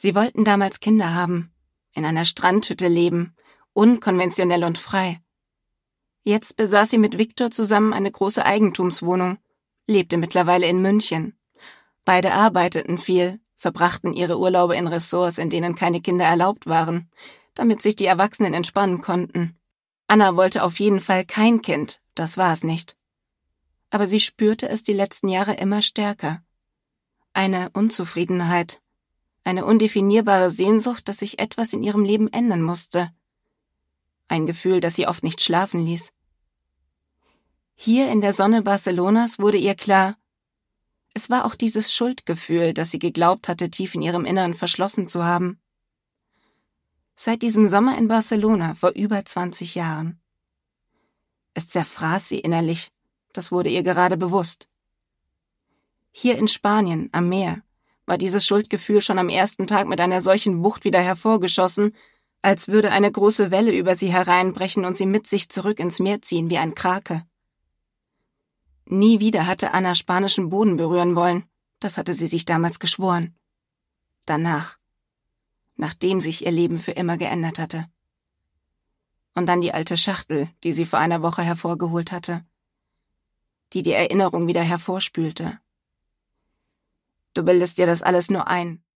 Sie wollten damals Kinder haben, in einer Strandhütte leben, unkonventionell und frei. Jetzt besaß sie mit Viktor zusammen eine große Eigentumswohnung, lebte mittlerweile in München. Beide arbeiteten viel, verbrachten ihre Urlaube in Ressorts, in denen keine Kinder erlaubt waren, damit sich die Erwachsenen entspannen konnten. Anna wollte auf jeden Fall kein Kind, das war es nicht. Aber sie spürte es die letzten Jahre immer stärker. Eine Unzufriedenheit, eine undefinierbare Sehnsucht, dass sich etwas in ihrem Leben ändern musste. Ein Gefühl, das sie oft nicht schlafen ließ. Hier in der Sonne Barcelonas wurde ihr klar, es war auch dieses Schuldgefühl, das sie geglaubt hatte, tief in ihrem Inneren verschlossen zu haben. Seit diesem Sommer in Barcelona, vor über 20 Jahren. Es zerfraß sie innerlich, das wurde ihr gerade bewusst. Hier in Spanien, am Meer, war dieses Schuldgefühl schon am ersten Tag mit einer solchen Wucht wieder hervorgeschossen, als würde eine große Welle über sie hereinbrechen und sie mit sich zurück ins Meer ziehen wie ein Krake. Nie wieder hatte Anna spanischen Boden berühren wollen, das hatte sie sich damals geschworen. Danach, nachdem sich ihr Leben für immer geändert hatte. Und dann die alte Schachtel, die sie vor einer Woche hervorgeholt hatte, die Erinnerung wieder hervorspülte. Du bildest dir das alles nur ein.